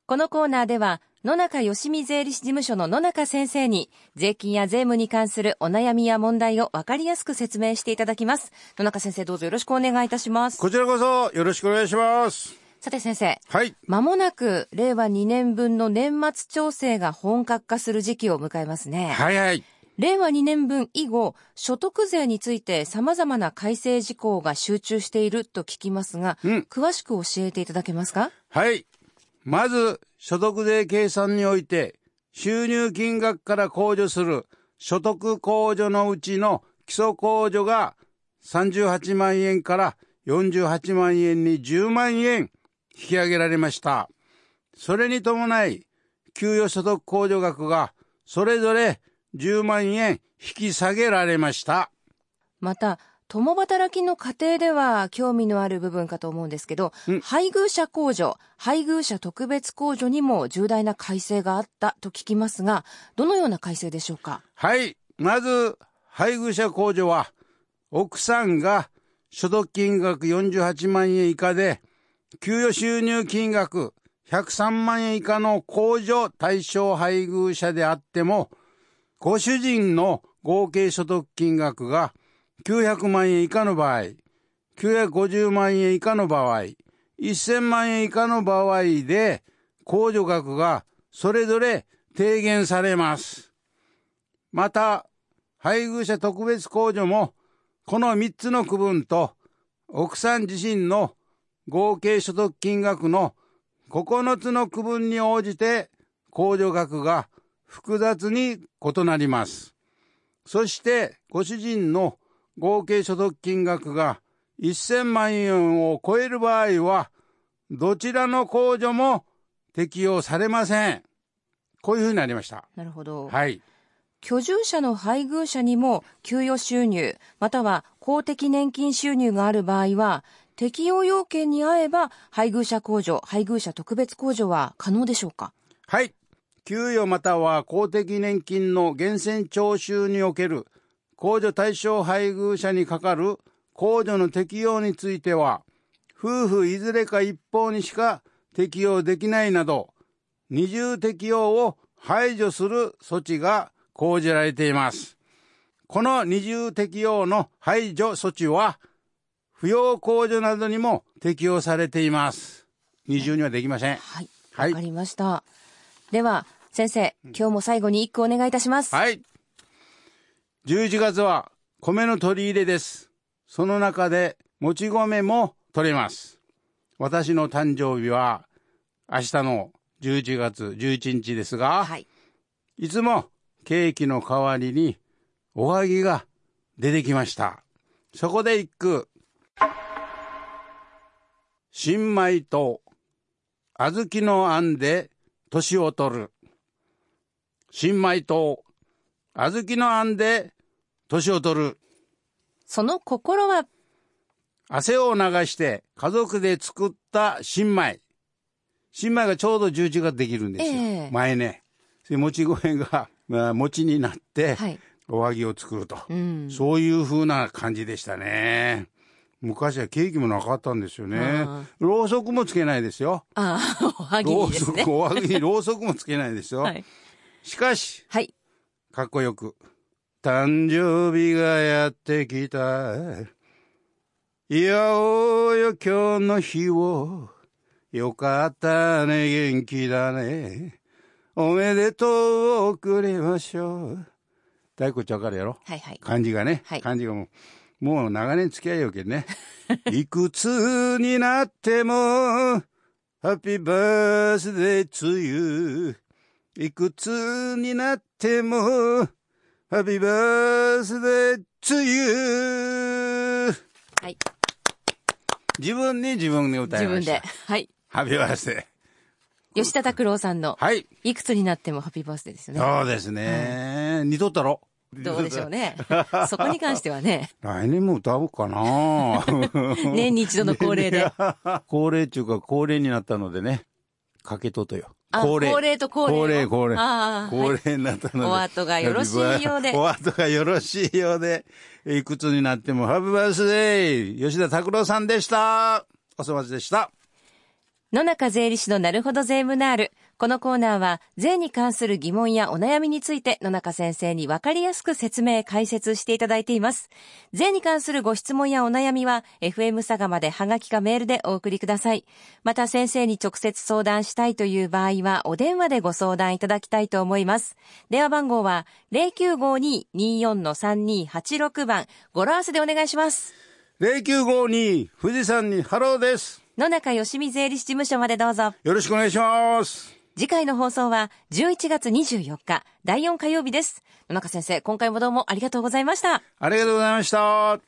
このコーナーでは野中よしみ税理士事務所の野中先生に税金や税務に関するお悩みや問題を分かりやすく説明していただきます。野中先生、どうぞよろしくお願いいたします。 こちらこそよろしくお願いします。 さて先生、 はい、 間もなく令和2年分の年末調整が本格化する時期を迎えますね。 はいはい。 令和2年分以後、所得税について様々な改正事項が集中していると聞きますが、詳しく教えていただけますか？ はい。まず、所得税計算において、収入金額から控除する所得控除のうちの基礎控除が38万円から48万円に10万円引き上げられました。それに伴い、給与所得控除額がそれぞれ10万円引き下げられました。 また、共働きの家庭では興味のある部分かと思うんですけど、配偶者控除、配偶者特別控除にも重大な改正があったと聞きますが、どのような改正でしょうか？ はい。まず、配偶者控除は、奥さんが所得金額48万円以下で、給与収入金額103万円以下の控除対象配偶者であっても、ご主人の合計所得金額が900万円以下の場合、950万円以下の場合、1000万円以下の場合で、控除額がそれぞれ低減されます。また、配偶者特別控除も、この3つの区分と、奥さん自身の合計所得金額の9つの区分に応じて、控除額が複雑に異なります。そして、ご主人の合計所得金額が1000万円を超える場合は、どちらの控除も適用されません。こういうふうになりました。 なるほど。 はい。 居住者の配偶者にも給与収入、または公的年金収入がある場合は、適用要件に合えば配偶者控除、配偶者特別控除は可能でしょうか？ はい。給与または公的年金の源泉徴収における控除対象配偶者にかかる控除の適用については、夫婦いずれか一方にしか適用できないなど、二重適用を排除する措置が講じられています。この二重適用の排除措置は、扶養控除などにも適用されています。二重にはできません。 はい。わかりました。では、先生、今日も最後に一句お願いいたします。 はい。11月は米の取り入れです。その中でもち米も取れます。私の誕生日は明日の11月11日ですが、いつもケーキの代わりにおはぎが出てきました。そこで一句。新米と小豆のあんで年を取る。新米と小豆のあんで年を取る。 その心は？ 汗を流して家族で作った新米。新米がちょうど11月できるんですよ。前ね。もち米が、餅になって、おはぎを作ると。そういう風な感じでしたね。昔はケーキもなかったんですよね。ろうそくもつけないですよ。 おはぎにですね。 おはぎにろうそくもつけないですよ。しかし、かっこよく。誕生日がやってきた。いやおよ今日の日を。よかったね、元気だね。おめでとうを送りましょう。大工ちゃんからやろ。漢字がね。漢字がもう長年付き合いよけんね。いくつになっても、ハッピーバースデーツーユー。いくつになっても、ハッピーバースデーツーユー。自分に自分で歌いました。 自分で。 ハッピーバースデー。吉田拓郎さんの、いくつになってもハッピーバースデーですよね。 そうですね。似とったろ？ どうでしょうね。そこに関してはね。 来年も歌おうかな。 年に一度の恒例で。 恒例っていうか恒例になったのでね。かけととよ。 恒例と恒例。 恒例になったので。 お後がよろしいようで。 お後がよろしいようで。いくつになってもハッピーバースデー。吉田拓郎さんでした。おそ松でした。 野中税理士のなるほど税務ナール。このコーナーは税に関する疑問やお悩みについて野中先生に分かりやすく説明解説していただいています。税に関するご質問やお悩みは FM 佐賀までハガキかメールでお送りください。また先生に直接相談したいという場合はお電話でご相談いただきたいと思います。電話番号は 0952-24-3286 番語呂合わせでお願いします。 0952富士山にハローです。 野中よしみ税理士事務所までどうぞよろしくお願いします。 次回の放送は11月24日第4火曜日です。野中先生、今回もどうもありがとうございました。 ありがとうございました。